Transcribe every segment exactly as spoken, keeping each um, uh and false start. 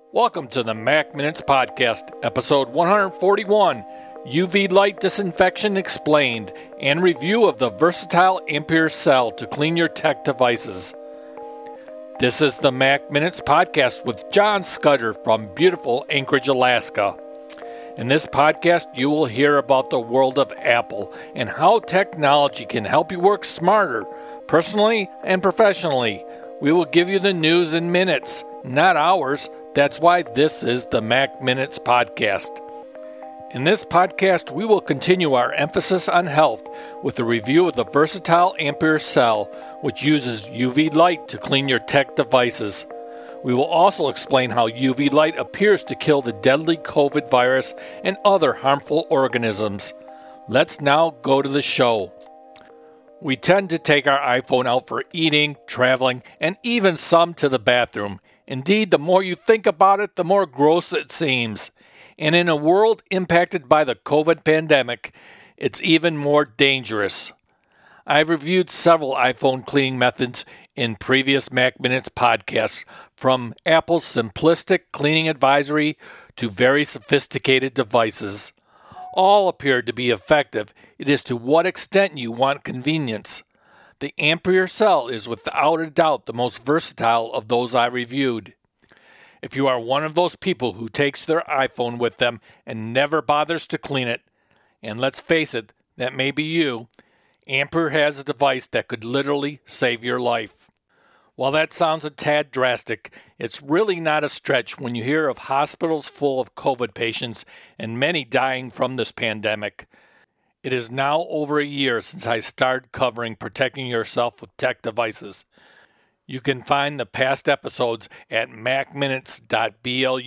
Welcome to the Mac Minutes Podcast, episode one forty-one, U V Light Disinfection Explained, and review of the versatile Ampere Cell to clean your tech devices. This is the Mac Minutes Podcast with John Scudder from beautiful Anchorage, Alaska. In this podcast, you will hear about the world of Apple and how technology can help you work smarter, personally and professionally. We will give you the news in minutes, not hours. That's why this is the Mac Minutes Podcast. In this podcast, we will continue our emphasis on health with a review of the versatile Ampere Cell, which uses U V light to clean your tech devices. We will also explain how U V light appears to kill the deadly COVID virus and other harmful organisms. Let's now go to the show. We tend to take our iPhone out for eating, traveling, and even some to the bathroom. Indeed, the more you think about it, the more gross it seems. And in a world impacted by the COVID pandemic, it's even more dangerous. I've reviewed several iPhone cleaning methods in previous Mac Minutes podcasts, from Apple's simplistic cleaning advisory to very sophisticated devices. All appear to be effective. It is to what extent you want convenience. The Ampere Cell is without a doubt the most versatile of those I reviewed. If you are one of those people who takes their iPhone with them and never bothers to clean it, and let's face it, that may be you, Ampere has a device that could literally save your life. While that sounds a tad drastic, it's really not a stretch when you hear of hospitals full of COVID patients and many dying from this pandemic. It is now over a year since I started covering protecting yourself with tech devices. You can find the past episodes at mac minutes dot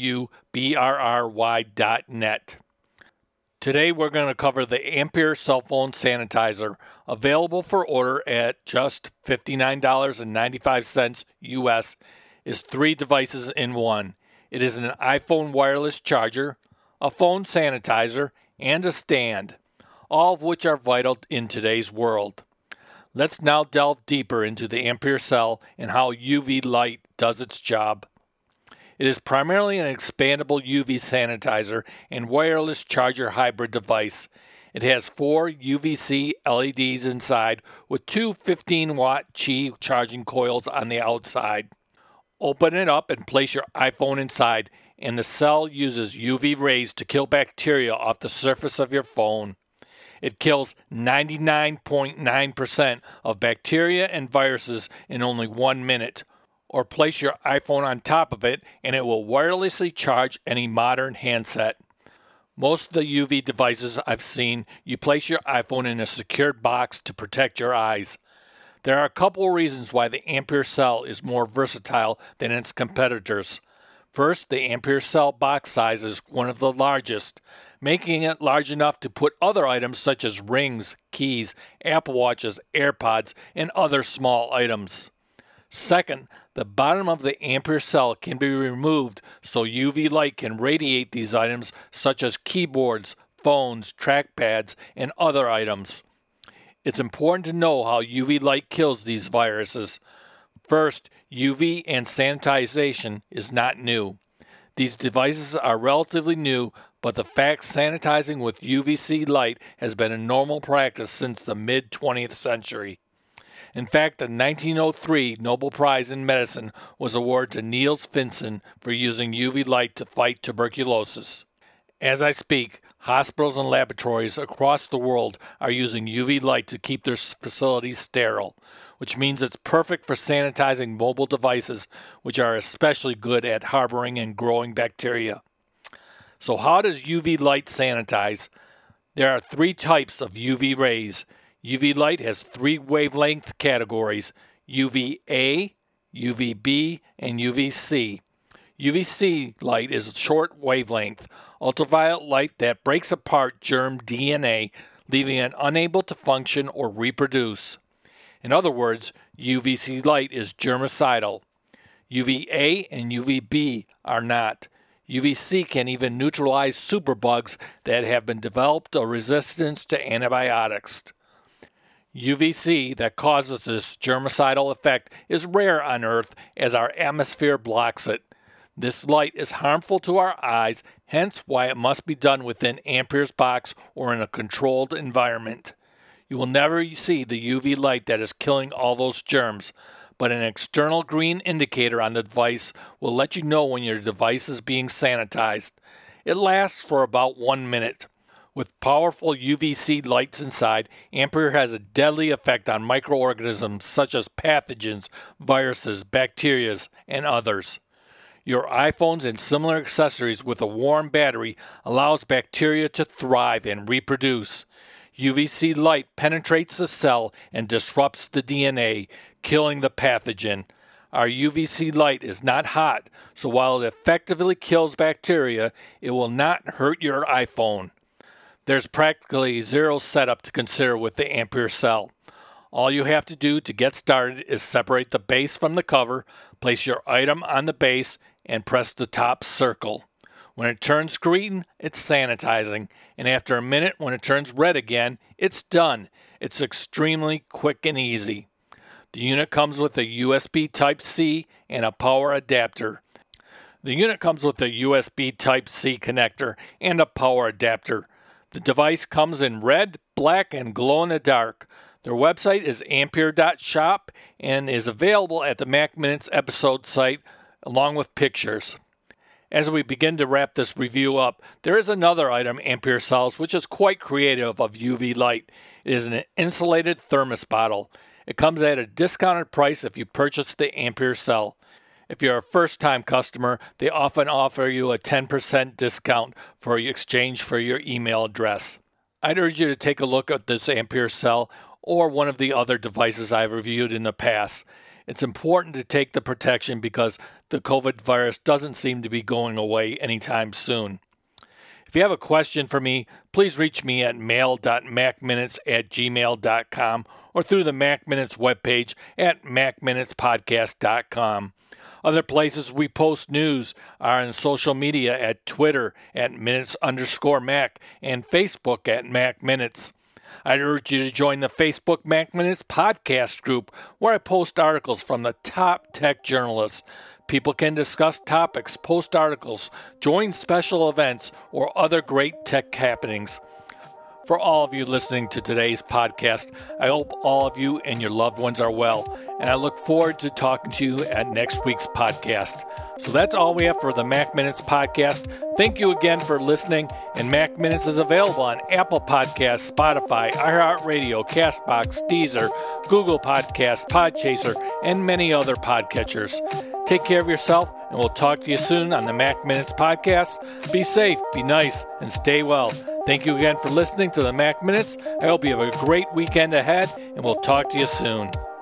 blubberry dot net. Today we're going to cover the Ampere Cell Phone Sanitizer, available for order at just fifty-nine ninety-five U S, is three devices in one. It is an iPhone wireless charger, a phone sanitizer, and a stand, all of which are vital in today's world. Let's now delve deeper into the Ampere Cell and how U V light does its job. It is primarily an expandable U V sanitizer and wireless charger hybrid device. It has four U V C L E Ds inside with two fifteen watt Qi charging coils on the outside. Open it up and place your iPhone inside, and the cell uses U V rays to kill bacteria off the surface of your phone. It kills ninety-nine point nine percent of bacteria and viruses in only one minute. Or place your iPhone on top of it and it will wirelessly charge any modern handset. Most of the U V devices I've seen, you place your iPhone in a secured box to protect your eyes. There are a couple of reasons why the Ampere Cell is more versatile than its competitors. First, the Ampere Cell box size is one of the largest, making it large enough to put other items such as rings, keys, Apple Watches, AirPods, and other small items. Second, the bottom of the Ampere Cell can be removed so U V light can radiate these items such as keyboards, phones, trackpads, and other items. It's important to know how U V light kills these viruses. First, U V and sanitization is not new. These devices are relatively new, but the fact sanitizing with U V C light has been a normal practice since the mid twentieth century. In fact, the nineteen oh three Nobel Prize in Medicine was awarded to Niels Finsen for using U V light to fight tuberculosis. As I speak, hospitals and laboratories across the world are using U V light to keep their facilities sterile, which means it's perfect for sanitizing mobile devices, which are especially good at harboring and growing bacteria. So how does U V light sanitize? There are three types of U V rays. U V light has three wavelength categories: U V A, U V B, and U V C. U V C light is short wavelength, ultraviolet light that breaks apart germ D N A, leaving it unable to function or reproduce. In other words, U V C light is germicidal. U V A and U V B are not. U V C can even neutralize superbugs that have been developed a resistance to antibiotics. U V C that causes this germicidal effect is rare on Earth as our atmosphere blocks it. This light is harmful to our eyes, hence why it must be done within Ampere's box or in a controlled environment. You will never see the U V light that is killing all those germs, but an external green indicator on the device will let you know when your device is being sanitized. It lasts for about one minute. With powerful U V C lights inside, Ampere has a deadly effect on microorganisms such as pathogens, viruses, bacteria, and others. Your iPhones and similar accessories with a warm battery allows bacteria to thrive and reproduce. U V C light penetrates the cell and disrupts the D N A, killing the pathogen. Our U V C light is not hot, so while it effectively kills bacteria, it will not hurt your iPhone. There's practically zero setup to consider with the Ampere cell. All you have to do to get started is separate the base from the cover, place your item on the base, and press the top circle. When it turns green, it's sanitizing, and after a minute when it turns red again, it's done. It's extremely quick and easy. The unit comes with a U S B Type-C and a power adapter. The unit comes with a U S B Type-C connector and a power adapter. The device comes in red, black, and glow-in-the-dark. Their website is ampere dot shop and is available at the Mac Minutes episode site along with pictures. As we begin to wrap this review up, there is another item Ampere sells which is quite creative of U V light. It is an insulated thermos bottle. It comes at a discounted price if you purchase the Ampere cell. If you're a first-time customer, they often offer you a ten percent discount for exchange for your email address. I'd urge you to take a look at this Ampere cell or one of the other devices I've reviewed in the past. It's important to take the protection because the COVID virus doesn't seem to be going away anytime soon. If you have a question for me, please reach me at mail dot mac minutes at gmail dot com or through the Mac Minutes webpage at mac minutes podcast dot com. Other places we post news are on social media at Twitter at minutes underscore Mac and Facebook at Mac Minutes. I'd urge you to join the Facebook Mac Minutes podcast group where I post articles from the top tech journalists. People can discuss topics, post articles, join special events, or other great tech happenings. For all of you listening to today's podcast, I hope all of you and your loved ones are well, and I look forward to talking to you at next week's podcast. So that's all we have for the Mac Minutes podcast. Thank you again for listening, and Mac Minutes is available on Apple Podcasts, Spotify, iHeartRadio, CastBox, Deezer, Google Podcasts, Podchaser, and many other podcatchers. Take care of yourself, and we'll talk to you soon on the Mac Minutes podcast. Be safe, be nice, and stay well. Thank you again for listening to the Mac Minutes. I hope you have a great weekend ahead, and we'll talk to you soon.